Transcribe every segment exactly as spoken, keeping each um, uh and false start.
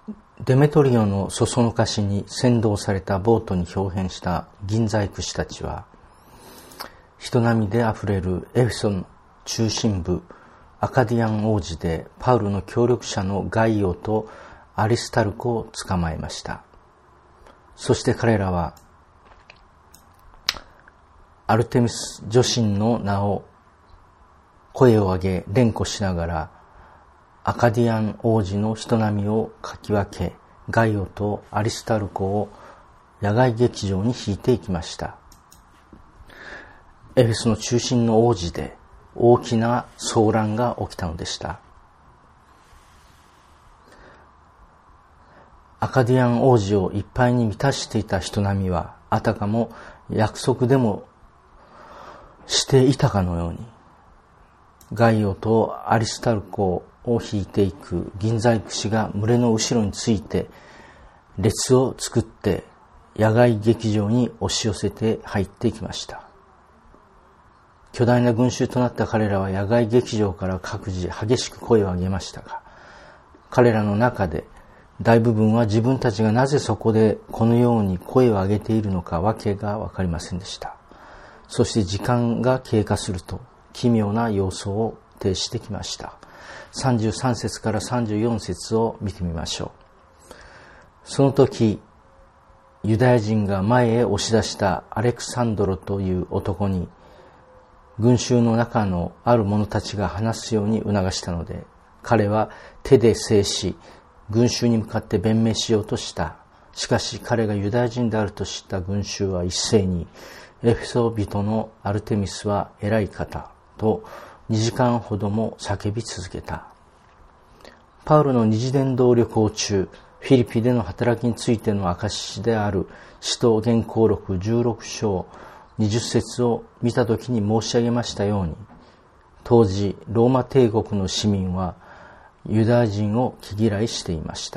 デメトリオのそそのかしに先導されたボートに表変した銀細工師たちは、人波であふれるエフェソの中心部アカディアン王子でパウロの協力者のガイオとアリスタルコを捕まえました。そして彼らはアルテミス女神の名を声を上げ連呼しながらアカディアン王子の人波をかき分け、ガイオとアリスタルコを野外劇場に引いていきました。エフェスの中心の王子で大きな騒乱が起きたのでした。アカディアン王子をいっぱいに満たしていた人波は、あたかも約束でもしていたかのように、ガイオとアリスタルコを引いていく銀細工師が群れの後ろについて列を作って野外劇場に押し寄せて入っていきました。巨大な群衆となった彼らは野外劇場から各自激しく声を上げましたが、彼らの中で大部分は自分たちがなぜそこでこのように声を上げているのかわけがわかりませんでした。そして時間が経過すると奇妙な様相を呈してきました。さんじゅうさん節からさんじゅうよん節を見てみましょう。その時、ユダヤ人が前へ押し出したアレクサンドロという男に、群衆の中のある者たちが話すように促したので、彼は手で制し、群衆に向かって弁明しようとした。しかし彼がユダヤ人であると知った群衆は一斉に、エフェソ人のアルテミスは偉い方とにじかんほども叫び続けた。パウロの二次伝道旅行中、フィリピでの働きについての証である使徒言行録じゅうろく章にじゅっ節を見たときに申し上げましたように、当時ローマ帝国の市民はユダヤ人を気嫌いしていました。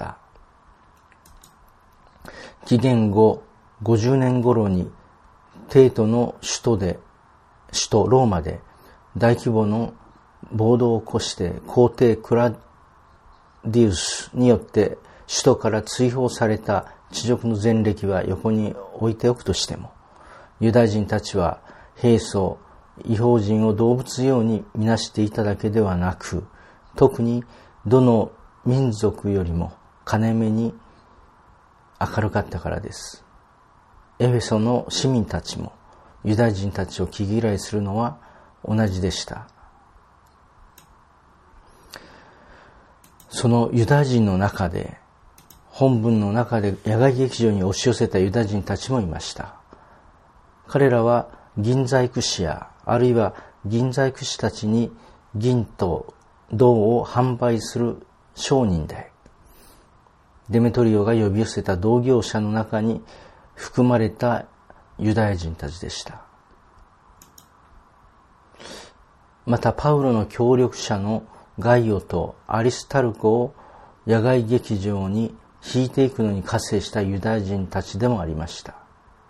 紀元後ごじゅうねん頃に帝都の首都で、首都ローマで大規模の暴動を起こして皇帝クラディウスによって首都から追放された恥辱の前歴は横に置いておくとしても、ユダヤ人たちは平素、異邦人を動物ように見なしていただけではなく、特にどの民族よりも金目に明るかったからです。エフェソの市民たちもユダヤ人たちを気嫌いするのは同じでした。そのユダヤ人の中で、本文の中で野外劇場に押し寄せたユダヤ人たちもいました。彼らは銀細工師や、あるいは銀細工師たちに銀と銅を販売する商人で、デメトリオが呼び寄せた同業者の中に含まれたユダヤ人たちでした。またパウロの協力者のガイオとアリスタルコを野外劇場に引いていくのに加勢したユダヤ人たちでもありました。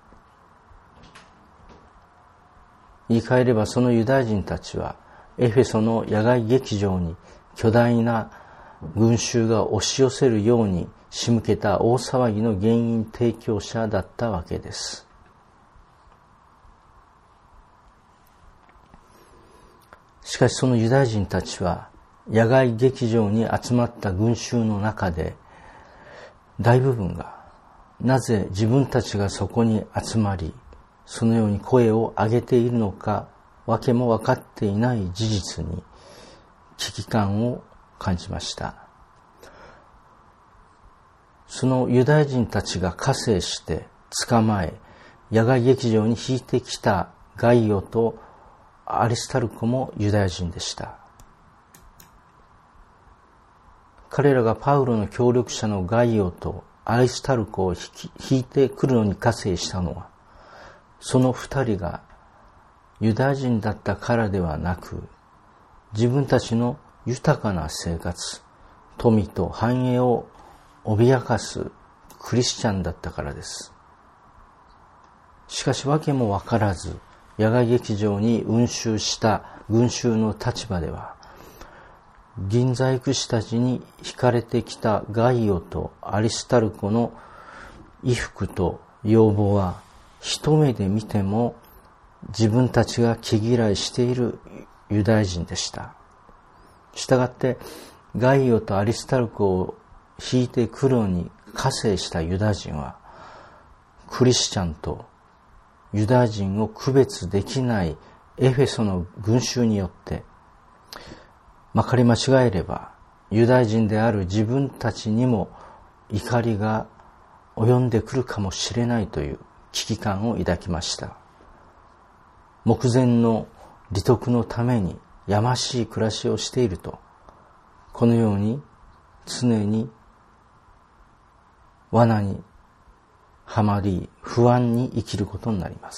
言い換えればそのユダヤ人たちはエフェソの野外劇場に巨大な群衆が押し寄せるように仕向けた大騒ぎの原因提供者だったわけです。しかしそのユダヤ人たちは野外劇場に集まった群衆の中で大部分がなぜ自分たちがそこに集まりそのように声を上げているのかわけも分かっていない事実に危機感を感じました。そのユダヤ人たちが加勢して捕まえ野外劇場に引いてきたガイオとアリスタルコもユダヤ人でした。彼らがパウロの協力者のガイオとアリスタルコを引いてくるのに加勢したのは、その二人がユダヤ人だったからではなく、自分たちの豊かな生活、富と繁栄を脅かすクリスチャンだったからです。しかし訳もわからず、野外劇場に運衆した群衆の立場では、 銀細工師たちに惹かれてきたガイオとアリスタルコの衣服と容貌は一目で見ても自分たちが毛嫌いしているユダヤ人でした。したがってガイオとアリスタルコを引いてくるのに加勢したユダヤ人はクリスチャンとユダヤ人を区別できないエフェソの群衆によってまかり間違えればユダヤ人である自分たちにも怒りが及んでくるかもしれないという危機感を抱きました。目前の利得のためにやましい暮らしをしていると、このように常に罠にはまり不安に生きることになります。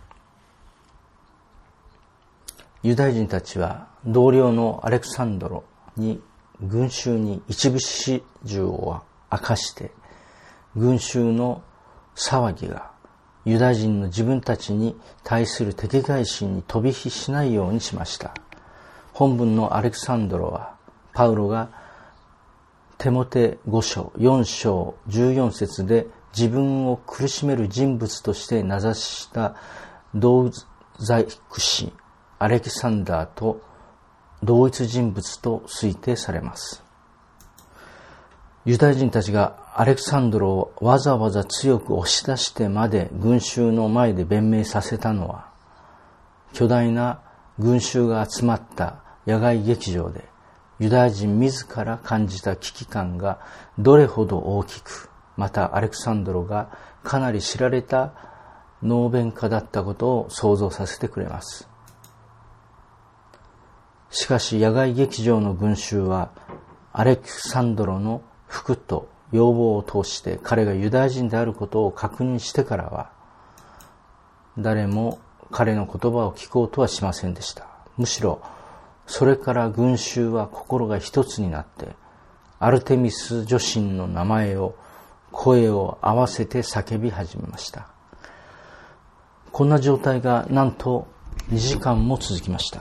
ユダヤ人たちは同僚のアレクサンドロに群衆に一部始終を明かして、群衆の騒ぎがユダヤ人の自分たちに対する敵対心に飛び火しないようにしました。本文のアレクサンドロはパウロがテモテご章よん章じゅうよん節で自分を苦しめる人物として名指しした同細工師アレキサンダーと同一人物と推定されます。ユダヤ人たちがアレクサンドロをわざわざ強く押し出してまで群衆の前で弁明させたのは、巨大な群衆が集まった野外劇場でユダヤ人自ら感じた危機感がどれほど大きく、またアレクサンドロがかなり知られた能弁家だったことを想像させてくれます。しかし野外劇場の群衆はアレクサンドロの服と要望を通して彼がユダヤ人であることを確認してからは誰も彼の言葉を聞こうとはしませんでした。むしろそれから群衆は心が一つになってアルテミス女神の名前を声を合わせて叫び始めました。こんな状態がなんとにじかんも続きました。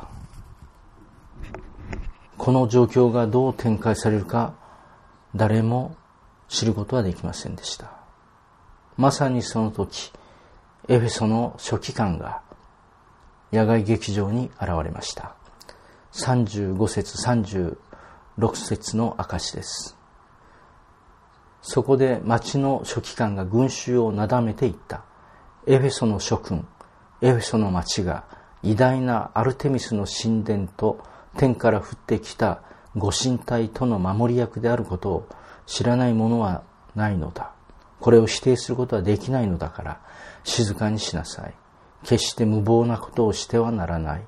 この状況がどう展開されるか誰も知ることはできませんでした。まさにその時、エフェソの書記官が野外劇場に現れました。さんじゅうご節さんじゅうろく節の証です。そこで町の書記官が群衆をなだめていった。エフェソの諸君、エフェソの町が偉大なアルテミスの神殿と天から降ってきたご神体との守り役であることを知らない者はないのだ。これを否定することはできないのだから静かにしなさい。決して無謀なことをしてはならない。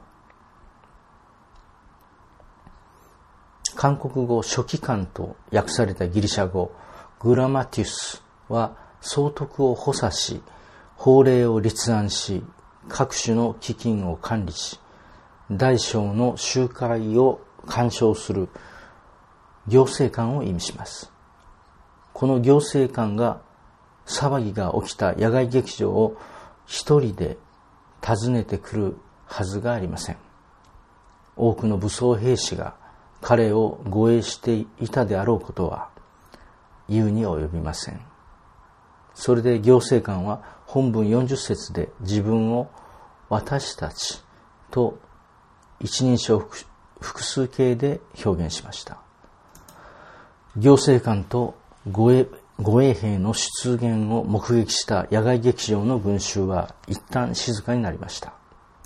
韓国語書記官と訳されたギリシャ語グラマティウスは総督を補佐し、法令を立案し、各種の基金を管理し、大小の集会を干渉する行政官を意味します。この行政官が騒ぎが起きた野外劇場を一人で訪ねてくるはずがありません。多くの武装兵士が彼を護衛していたであろうことは言うに及びません。それで行政官は本文よんじゅっ節で自分を私たちと一人称複数形で表現しました。行政官と護衛、護衛兵の出現を目撃した野外劇場の群衆は一旦静かになりました。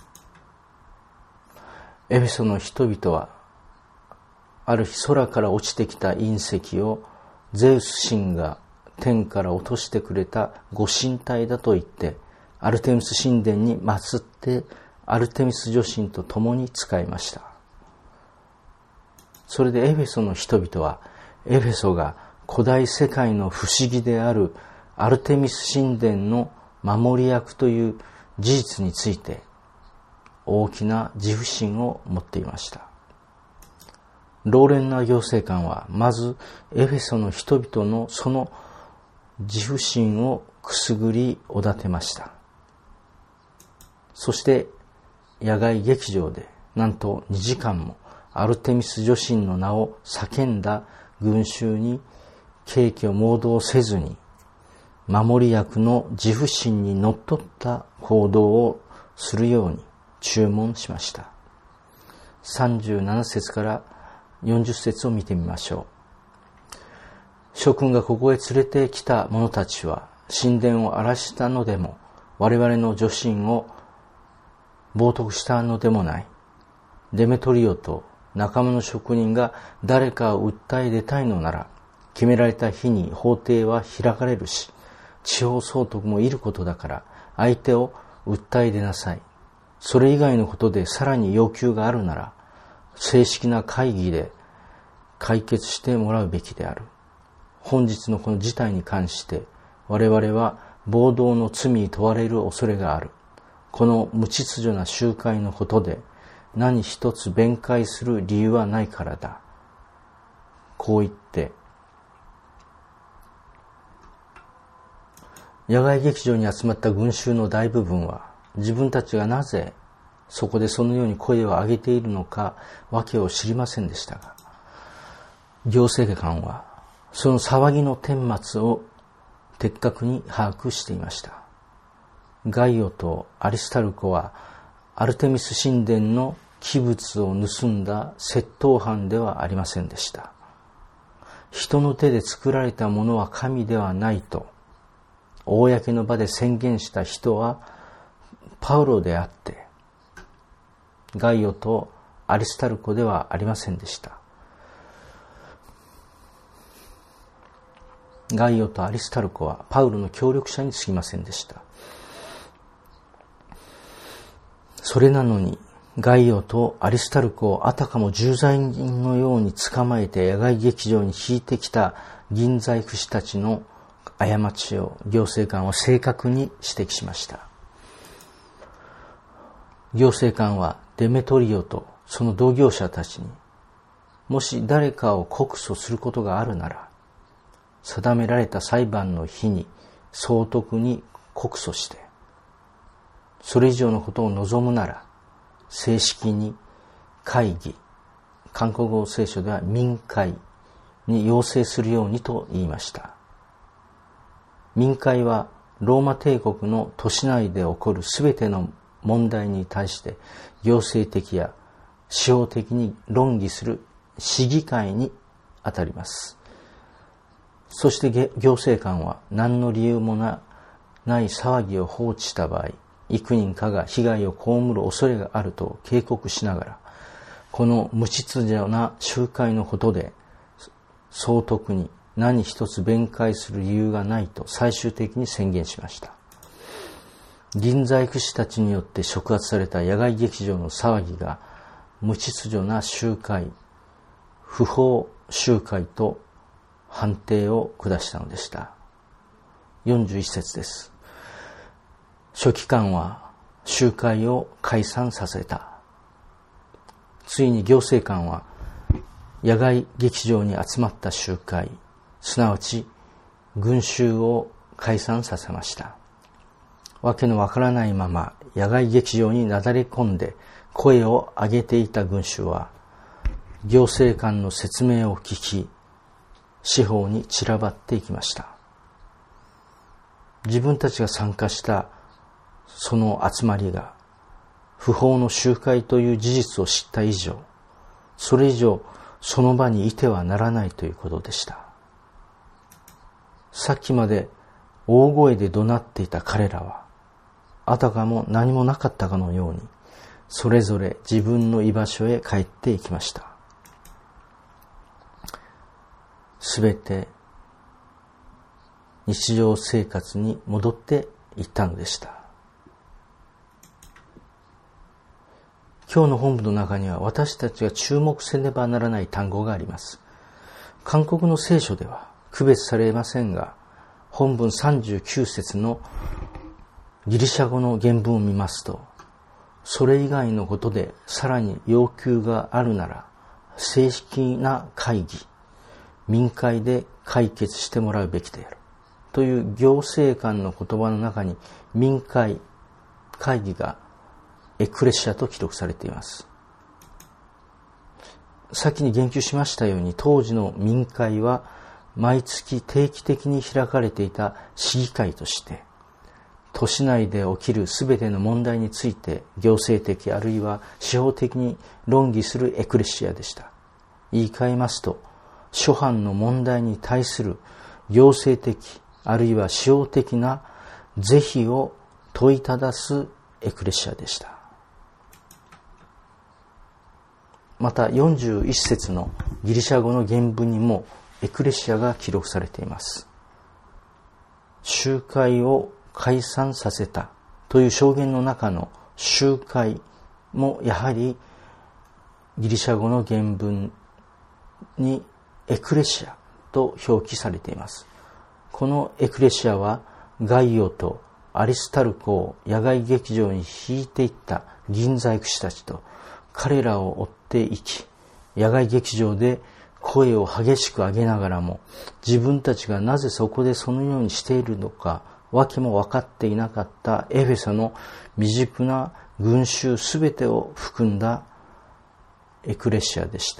エフェソの人々はある日空から落ちてきた隕石をゼウス神が天から落としてくれたご神体だと言ってアルテミス神殿に祀ってアルテミス女神と共に仕えました。それでエフェソの人々はエフェソが古代世界の不思議であるアルテミス神殿の守り役という事実について大きな自負心を持っていました。老練な行政官はまずエフェソの人々のその自負心をくすぐりおだてました。そして野外劇場でなんとにじかんもアルテミス女神の名を叫んだ群衆に敬虚盲導せずに、守り役の自負心にのっとった行動をするように注文しました。さんじゅうなな節からよんじゅっ節を見てみましょう。諸君がここへ連れてきた者たちは神殿を荒らしたのでも、我々の女神を冒涜したのでもない。デメトリオと仲間の職人が誰かを訴え出たいのなら、決められた日に法廷は開かれるし、地方総督もいることだから、相手を訴え出なさい。それ以外のことでさらに要求があるなら、正式な会議で解決してもらうべきである。本日のこの事態に関して、我々は暴動の罪に問われる恐れがある。この無秩序な集会のことで、何一つ弁解する理由はないからだ。こう言って、野外劇場に集まった群衆の大部分は、自分たちがなぜそこでそのように声を上げているのか訳を知りませんでしたが、行政官はその騒ぎの顛末を的確に把握していました。ガイオとアリスタルコはアルテミス神殿の器物を盗んだ窃盗犯ではありませんでした。人の手で作られたものは神ではないと公の場で宣言した人はパウロであって、ガイオとアリスタルコではありませんでした。ガイオとアリスタルコはパウロの協力者に過ぎませんでした。それなのに、ガイオとアリスタルコをあたかも重罪人のように捕まえて野外劇場に引いてきた銀細工師たちの過ちを行政官は正確に指摘しました。行政官はデメトリオとその同業者たちに、もし誰かを告訴することがあるなら、定められた裁判の日に総督に告訴して、それ以上のことを望むなら、正式に会議、韓国語聖書では民会に要請するようにと言いました。民会はローマ帝国の都市内で起こるすべての問題に対して行政的や司法的に論議する市議会にあたります。そして行政官は何の理由もない騒ぎを放置した場合、幾人かが被害を被る恐れがあると警告しながら、この無秩序な集会のことで総督に何一つ弁解する理由がないと最終的に宣言しました。銀細工師たちによって触発された野外劇場の騒ぎが無秩序な集会、不法集会と判定を下したのでした。よんじゅういち節です。書記官は集会を解散させた。ついに行政官は野外劇場に集まった集会、すなわち群衆を解散させました。わけのわからないまま野外劇場になだれ込んで声を上げていた群衆は、行政官の説明を聞き、四方に散らばっていきました。自分たちが参加したその集まりが不法の集会という事実を知った以上、それ以上その場にいてはならないということでした。さっきまで大声で怒鳴っていた彼らは、あたかも何もなかったかのように、それぞれ自分の居場所へ帰っていきました。すべて日常生活に戻っていったのでした。今日の本文の中には私たちが注目せねばならない単語があります。韓国の聖書では区別されませんが、本文さんじゅうきゅう節のギリシャ語の原文を見ますと、それ以外のことでさらに要求があるなら、正式な会議、民会で解決してもらうべきであるという行政官の言葉の中に、民会、会議がエクレシアと記録されています。 先に言及しましたように、当時の民会は毎月定期的に開かれていた市議会として、都市内で起きるすべての問題について行政的あるいは司法的に論議するエクレシアでした。言い換えますと、諸般の問題に対する行政的あるいは司法的な是非を問いただすエクレシアでした。またよんじゅういっ節のギリシャ語の原文にもエクレシアが記録されています。集会を解散させたという証言の中の集会もやはりギリシャ語の原文にエクレシアと表記されています。このエクレシアはガイオとアリスタルコを野外劇場に引いていった銀細工師たちと彼らを追っていき、野外劇場で声を激しく上げながらも自分たちがなぜそこでそのようにしているのか訳も分かっていなかったエフェソの未熟な群衆すべてを含んだエクレシアでした。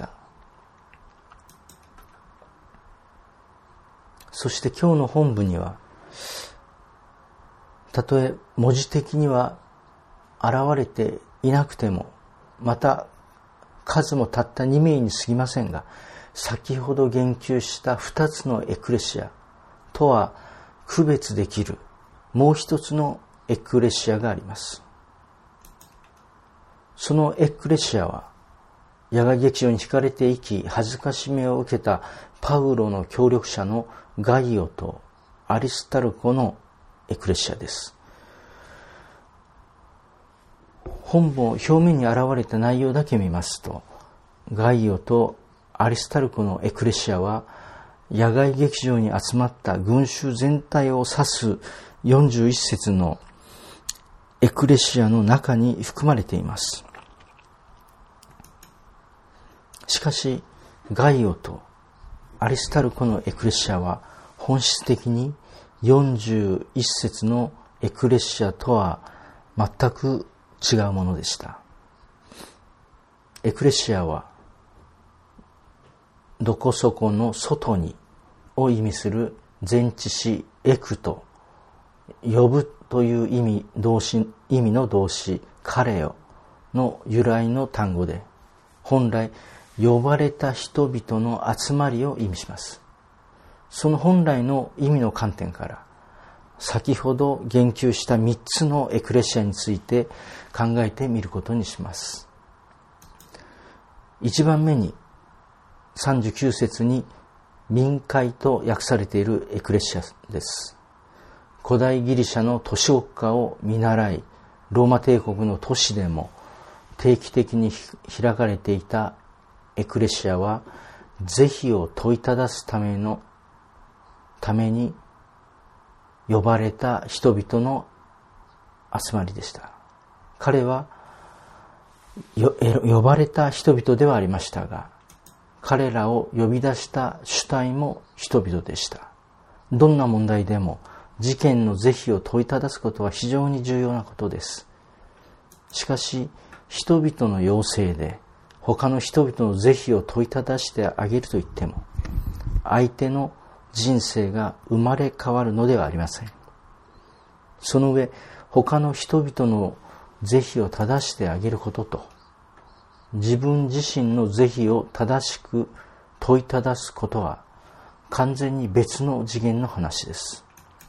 そして今日の本文には、たとえ文字的には現れていなくても、また数もたったに名に過ぎませんが、先ほど言及した二つのエクレシアとは区別できるもう一つのエクレシアがあります。そのエクレシアは野外劇場に惹かれていき恥ずかしめを受けたパウロの協力者のガイオとアリスタルコのエクレシアです。本文表面に現れた内容だけ見ますと、ガイオとアリスタルコのエクレシアは野外劇場に集まった群衆全体を指すよんじゅういち節のエクレシアの中に含まれています。しかしガイオとアリスタルコのエクレシアは本質的によんじゅういち節のエクレシアとは全く違うものでした。エクレシアはどこそこの外にを意味する前置詞エクと呼ぶという意味動詞意味の動詞カレオの由来の単語で、本来呼ばれた人々の集まりを意味します。その本来の意味の観点から先ほど言及したみっつのエクレシアについて考えてみることにします。一番目にさんじゅうきゅう節に民会と訳されているエクレシアです。古代ギリシャの都市国家を見習い、ローマ帝国の都市でも定期的に開かれていたエクレシアは是非を問いただすためのために呼ばれた人々の集まりでした。彼は呼ばれた人々ではありましたが、彼らを呼び出した主体も人々でした。どんな問題でも事件の是非を問いただすことは非常に重要なことです。しかし人々の要請で他の人々の是非を問いただしてあげると言っても、相手の人生が生まれ変わるのではありません。その上、他の人々の是非を正してあげることと、自分自身の是非を正しく問いただすことは完全に別の次元の話です。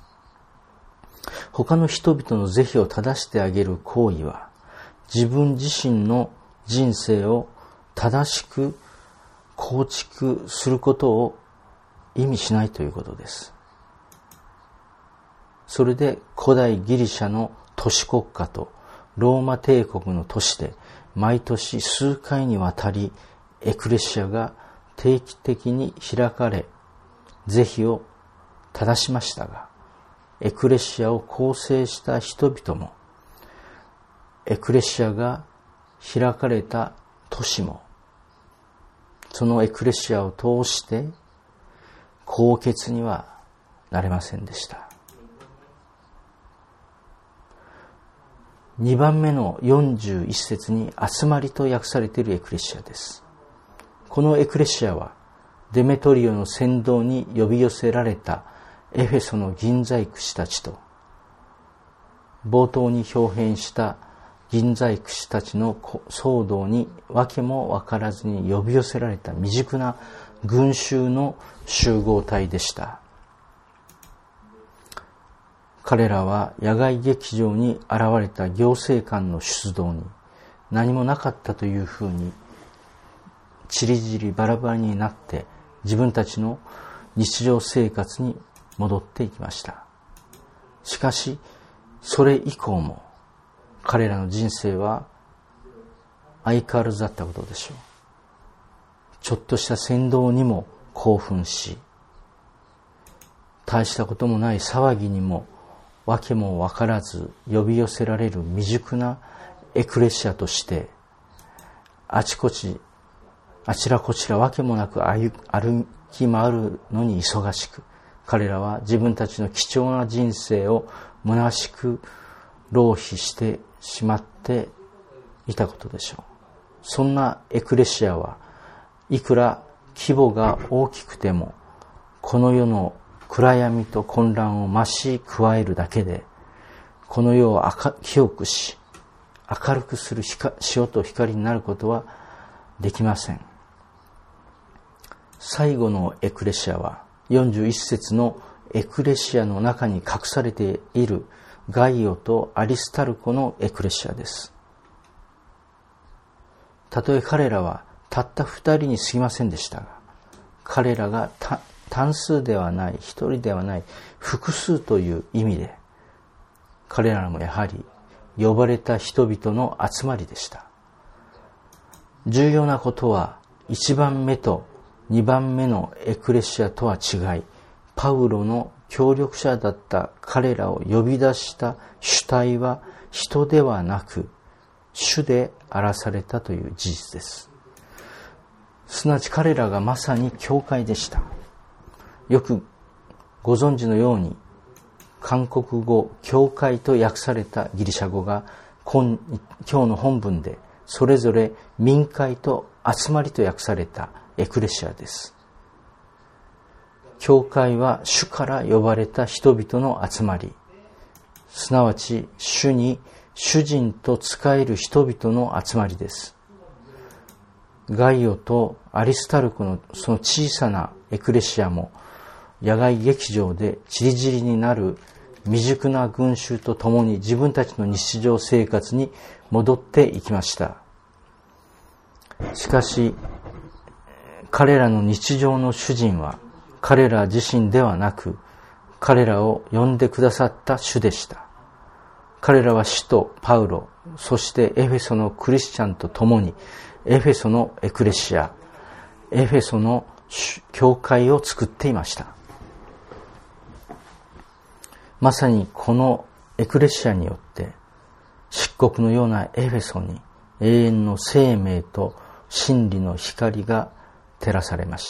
他の人々の是非を正してあげる行為は、自分自身の人生を正しく構築することを意味しないということです。それで古代ギリシャの都市国家とローマ帝国の都市で毎年数回にわたりエクレシアが定期的に開かれ、是非を正しましたが、エクレシアを構成した人々も、エクレシアが開かれた都市も、そのエクレシアを通して高潔にはなれませんでした。にばんめのよんじゅういち節に集まりと訳されているエクレシアです。 このエクレシアはデメトリオの先導に呼び寄せられたエフェソの銀細工師たちと、冒頭に表現した銀細工師たちの騒動に訳も分からずに呼び寄せられた未熟な群衆の集合体でした。彼らは野外劇場に現れた行政官の出動に何もなかったというふうにちりぢりバラバラになって自分たちの日常生活に戻っていきました。しかしそれ以降も彼らの人生は相変わらずだったことでしょう。ちょっとした扇動にも興奮し、大したこともない騒ぎにも訳も分からず呼び寄せられる未熟なエクレシアとして、あちこちあちらこちら訳もなく歩き回るのに忙しく、彼らは自分たちの貴重な人生を虚しく浪費してしまっていたことでしょう。そんなエクレシアはいくら規模が大きくても、この世の暗闇と混乱を増し加えるだけで、この世を清くし明るくする塩と光になることはできません。最後のエクレシアはよんじゅういち節のエクレシアの中に隠されているガイオとアリスタルコのエクレシアです。たとえ彼らはたった二人に過ぎませんでしたが、彼らが単数ではない、一人ではない、複数という意味で、彼らもやはり呼ばれた人々の集まりでした。重要なことは、一番目と二番目のエクレシアとは違い、パウロの協力者だった彼らを呼び出した主体は人ではなく、主であらされたという事実です。すなわち彼らがまさに教会でした。よくご存知のように、韓国語教会と訳されたギリシャ語が今, 今日の本文でそれぞれ民会と集まりと訳されたエクレシアです。教会は主から呼ばれた人々の集まり、すなわち主に主人と仕える人々の集まりです。ガイオとアリスタルコのその小さなエクレシアも野外劇場で散り散りになる未熟な群衆と共に自分たちの日常生活に戻っていきました。しかし彼らの日常の主人は彼ら自身ではなく、彼らを呼んでくださった主でした。彼らは使徒パウロ、そしてエフェソのクリスチャンと共にエフェソのエクレシア、エフェソの教会を作っていました。まさにこのエクレシアによって漆黒のようなエフェソに永遠の生命と真理の光が照らされました。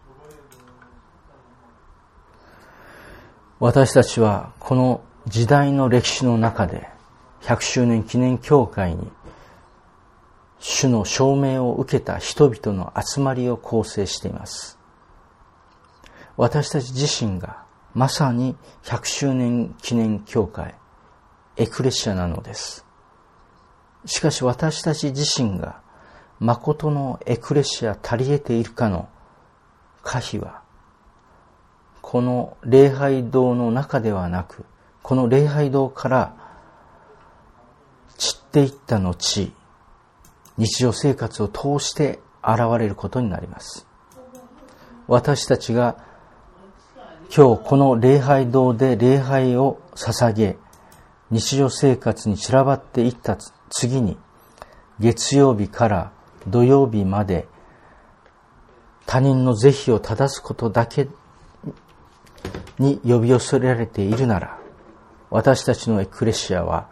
私たちはこの時代の歴史の中でひゃくしゅうねん記念教会に主の証明を受けた人々の集まりを構成しています。私たち自身がまさにひゃくしゅうねん記念教会エクレシアなのです。しかし私たち自身が誠のエクレシア足り得ているかの可否は、この礼拝堂の中ではなく、この礼拝堂から散っていった後、日常生活を通して現れることになります。私たちが今日この礼拝堂で礼拝を捧げ、日常生活に散らばっていった次に、月曜日から土曜日まで他人の是非を正すことだけに呼び寄せられているなら、私たちのエクレシアは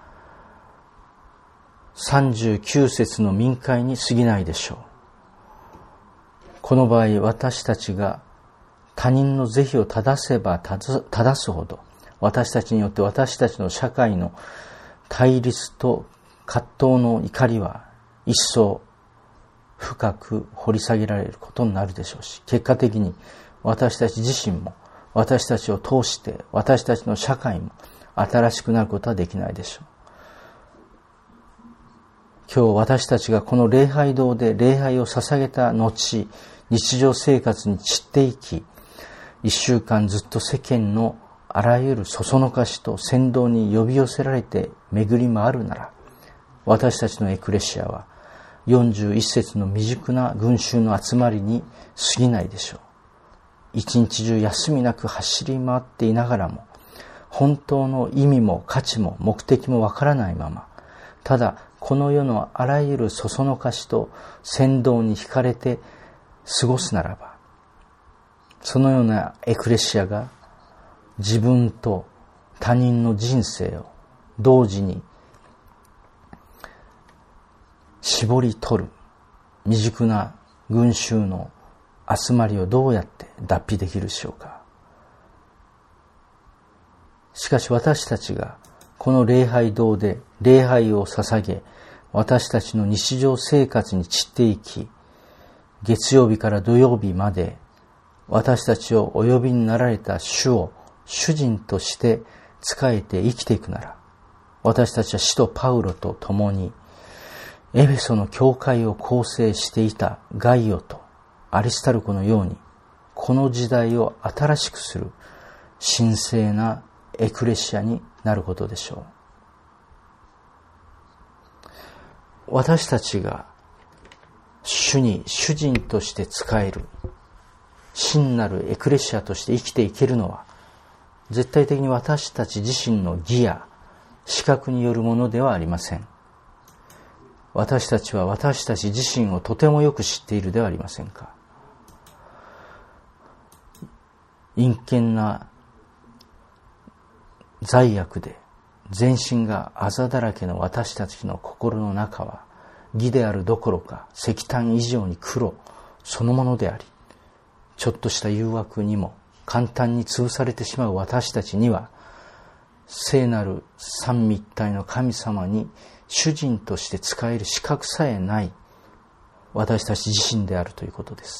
さんじゅうきゅう節の民会に過ぎないでしょう。この場合、私たちが他人の是非を正せば正すほど、私たちによって私たちの社会の対立と葛藤の怒りは一層深く掘り下げられることになるでしょうし、結果的に私たち自身も、私たちを通して私たちの社会も新しくなることはできないでしょう。今日私たちがこの礼拝堂で礼拝を捧げた後、日常生活に散っていき、一週間ずっと世間のあらゆるそそのかしと扇動に呼び寄せられて巡り回るなら、私たちのエクレシアはよんじゅういっ節の未熟な群衆の集まりに過ぎないでしょう。一日中休みなく走り回っていながらも、本当の意味も価値も目的もわからないまま、ただこの世のあらゆるそそのかしと扇動に惹かれて過ごすならば、そのようなエクレシアが自分と他人の人生を同時に絞り取る未熟な群衆の集まりをどうやって脱皮できるでしょうか。しかし私たちがこの礼拝堂で礼拝を捧げ、私たちの日常生活に散っていき、月曜日から土曜日まで私たちをお呼びになられた主を主人として仕えて生きていくなら、私たちは使徒パウロと共にエフェソの教会を構成していたガイオとアリスタルコのように、この時代を新しくする神聖なエクレシアになることでしょう。私たちが主に主人として仕える真なるエクレシアとして生きていけるのは、絶対的に私たち自身の義や資格によるものではありません。私たちは私たち自身をとてもよく知っているではありませんか。陰険な罪悪で全身があざだらけの私たちの心の中は、義であるどころか石炭以上に黒そのものであり、ちょっとした誘惑にも簡単に潰されてしまう私たちには、聖なる三位一体の神様に主人として仕える資格さえない私たち自身であるということです。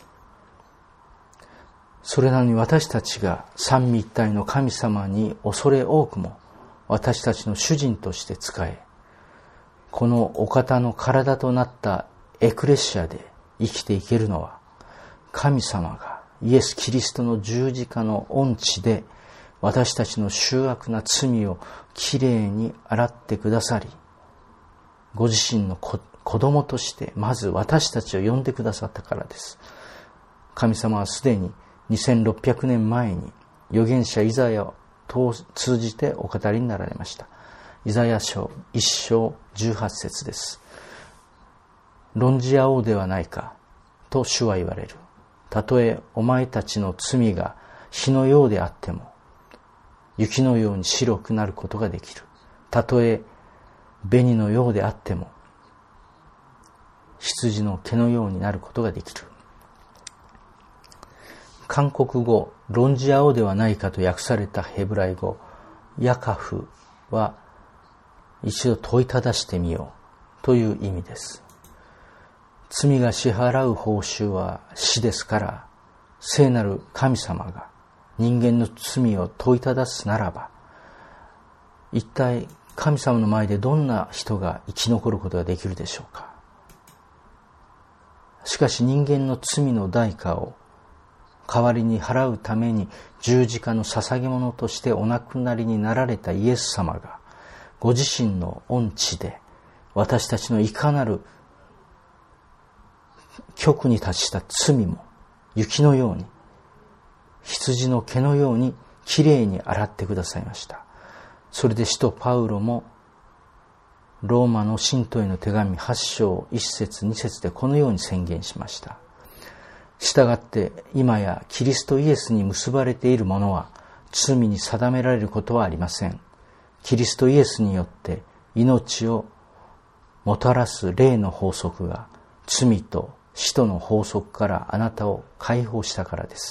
それなのに私たちが三位一体の神様に恐れ多くも私たちの主人として仕え、このお方の体となったエクレシアで生きていけるのは、神様がイエス・キリストの十字架の恩地で私たちの醜悪な罪をきれいに洗ってくださり、ご自身の子供としてまず私たちを呼んでくださったからです。神様はすでににせんろっぴゃくねんまえに預言者イザヤを通じてお語りになられました。イザヤ書いっ章じゅうはち節です。論じ合おうではないかと主は言われる。たとえお前たちの罪が火のようであっても雪のように白くなることができる。たとえ紅のようであっても羊の毛のようになることができる。韓国語、論じ合おうではないかと訳されたヘブライ語、ヤカフは一度問いただしてみようという意味です。罪が支払う報酬は死ですから、聖なる神様が人間の罪を問いただすならば、一体神様の前でどんな人が生き残ることができるでしょうか。しかし人間の罪の代価を代わりに払うために十字架の捧げ物としてお亡くなりになられたイエス様が、ご自身の恩地で私たちのいかなる極に達した罪も雪のように、羊の毛のようにきれいに洗ってくださいました。それで使徒パウロもローマの信徒への手紙はち章いち節に節でこのように宣言しました。したがって今やキリストイエスに結ばれている者は罪に定められることはありません。キリストイエスによって命をもたらす霊の法則が罪と死との法則からあなたを解放したからです。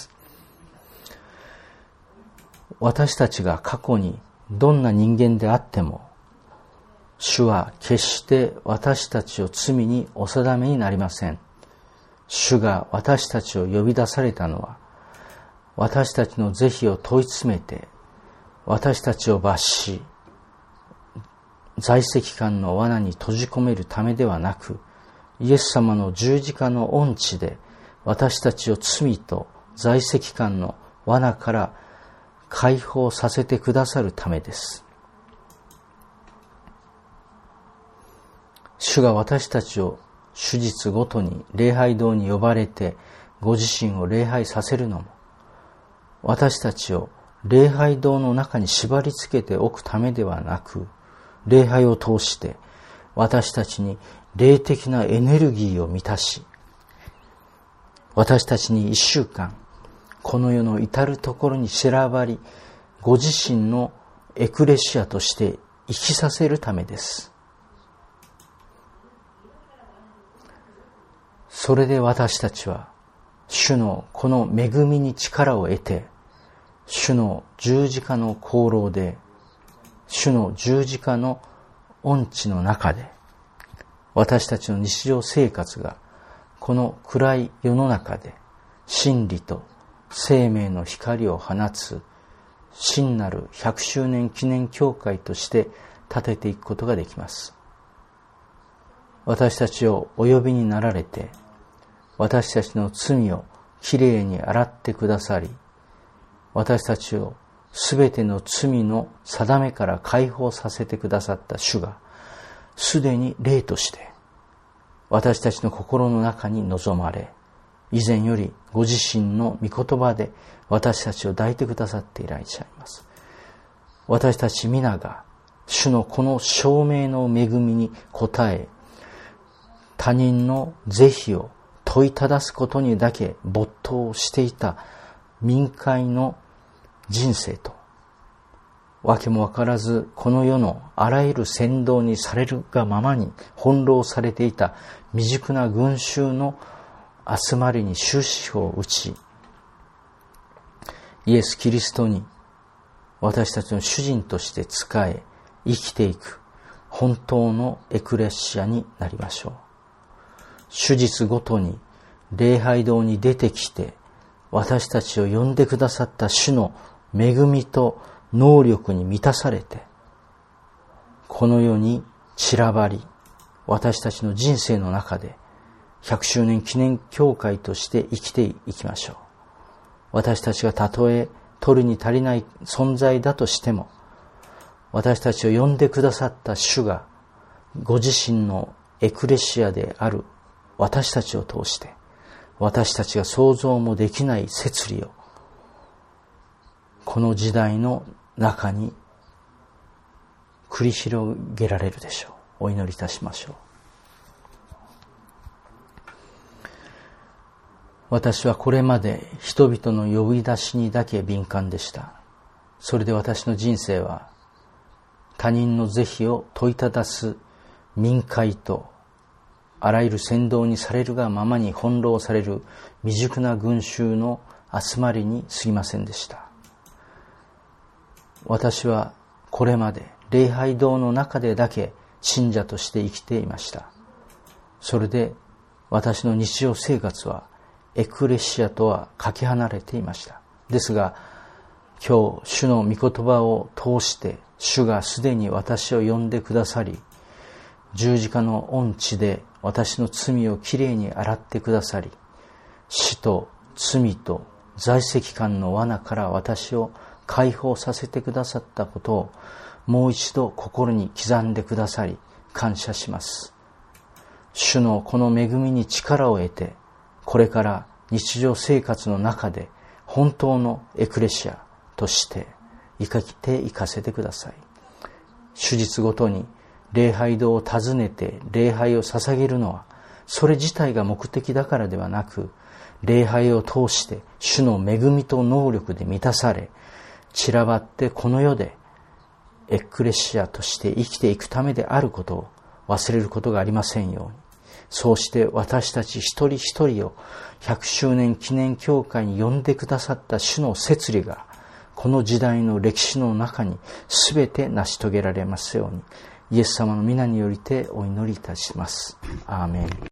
私たちが過去にどんな人間であっても、 主は決して私たちを罪にお定めになりません。主が私たちを呼び出されたのは、私たちの是非を問い詰めて、私たちを罰し、在籍間の罠に閉じ込めるためではなく、イエス様の十字架の恩知で、私たちを罪と在籍間の罠から解放させてくださるためです。主が私たちを主日ごとに礼拝堂に呼ばれてご自身を礼拝させるのも、私たちを礼拝堂の中に縛り付けておくためではなく、礼拝を通して私たちに霊的なエネルギーを満たし、私たちに一週間、この世の至るところに散らばり、ご自身のエクレシアとして生きさせるためです。それで私たちは、主のこの恵みに力を得て、主の十字架の功労で、主の十字架の恩知の中で、私たちの日常生活が、この暗い世の中で、真理と生命の光を放つ、真なるひゃくしゅうねん記念教会として立てていくことができます。私たちをお呼びになられて、私たちの罪をきれいに洗ってくださり、私たちをすべての罪の定めから解放させてくださった主が、すでに霊として私たちの心の中に臨まれ、以前よりご自身の御言葉で私たちを抱いてくださっていらっしゃいます。私たち皆が主のこの証明の恵みに応え、他人の是非を問いただすことにだけ没頭していた民会の人生と、わけもわからずこの世のあらゆる扇動にされるがままに翻弄されていた未熟な群衆の集まりに終止符を打ち、イエス・キリストに私たちの主人として仕え生きていく本当のエクレシアになりましょう。主日ごとに礼拝堂に出てきて私たちを呼んでくださった主の恵みと能力に満たされて、この世に散らばり、私たちの人生の中でひゃくしゅうねん記念教会として生きていきましょう。私たちがたとえ取るに足りない存在だとしても、私たちを呼んでくださった主がご自身のエクレシアである私たちを通して、私たちが想像もできない摂理をこの時代の中に繰り広げられるでしょう。お祈りいたしましょう。私はこれまで人々の呼び出しにだけ敏感でした。それで私の人生は他人の是非を問いただす民会と、あらゆる扇動にされるがままに翻弄される未熟な群衆の集まりに過ぎませんでした。私はこれまで礼拝堂の中でだけ信者として生きていました。それで私の日常生活はエクレシアとはかけ離れていました。ですが今日主の御言葉を通して主がすでに私を呼んでくださり、十字架の恩知で私の罪をきれいに洗ってくださり、死と罪と在籍間の罠から私を解放させてくださったことをもう一度心に刻んでくださり感謝します。主のこの恵みに力を得て、これから日常生活の中で本当のエクレシアとして生きていかせてください。主日ごとに礼拝堂を訪ねて礼拝を捧げるのはそれ自体が目的だからではなく、礼拝を通して主の恵みと能力で満たされ、散らばってこの世でエクレシアとして生きていくためであることを忘れることがありませんように。そうして私たち一人一人をひゃくしゅうねん記念教会に呼んでくださった主の摂理がこの時代の歴史の中にすべて成し遂げられますように、 イエス様の皆によりてお祈りいたします。アーメン。